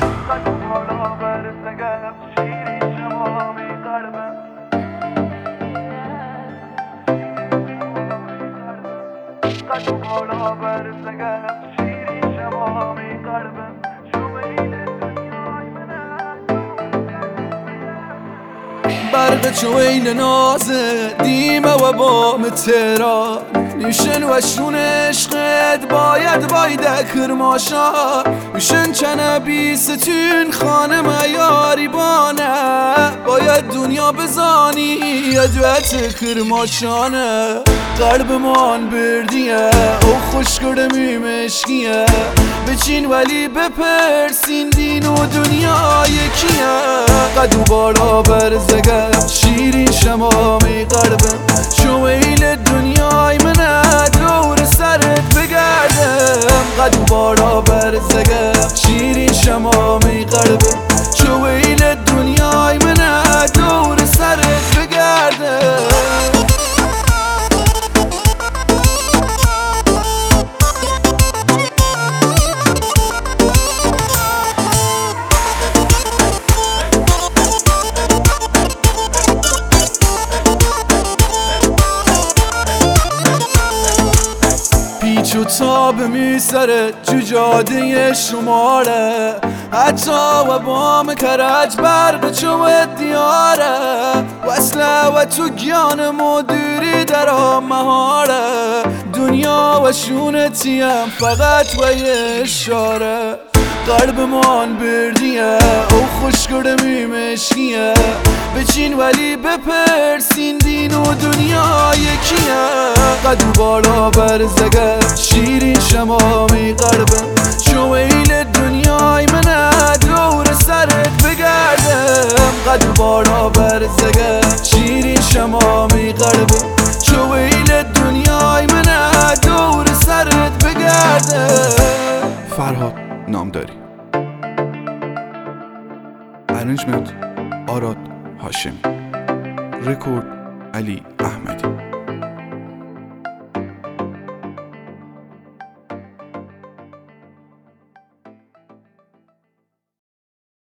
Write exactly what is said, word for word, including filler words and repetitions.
قدم بالا برسه گرم شیرین شمامی قلبم قدم بالا برسه گرم شیرین شمامی قلبم برق چوین نازه دیمه و بام تهران نیشن و شون عشقت باید باید کرماشا میشن چنه بیستون خانه میاری بانه باید دنیا بزانی ادوت کرماشانه قلب مان بردیه او خوش کردمی مشکیه بچین ولی بپرسین دین و دنیا یکیه قدو بالا برزگه شیرین شمامی قلبم شویل دنیای منه دور سرت بگردم قدو بالا برزگه شیرین شمامی قلبم شویل دنیای منه دور سرت بگردم پیچ و تاب میسره جو جاده شماره حتی و بام کرج برق چو دیاره وصله و تو گیان مدیری در مهاره دنیا و شونتیم فقط و یه اشاره قلب مان بردیه او خوش کردمی مشکیه بچین ولی بپرسین دین و دنیا یکیه قدو بالا برزگه شیرین شمامی قلبم شویل دنیای منه دور سرت بگردم قدو بالا برزگه شیرین شمامی قلبم شویل دنیای منه دور سرت بگردم. فرهاد نامداری، ارنجمنت آراد هاشمی، رکورد علی احمدی.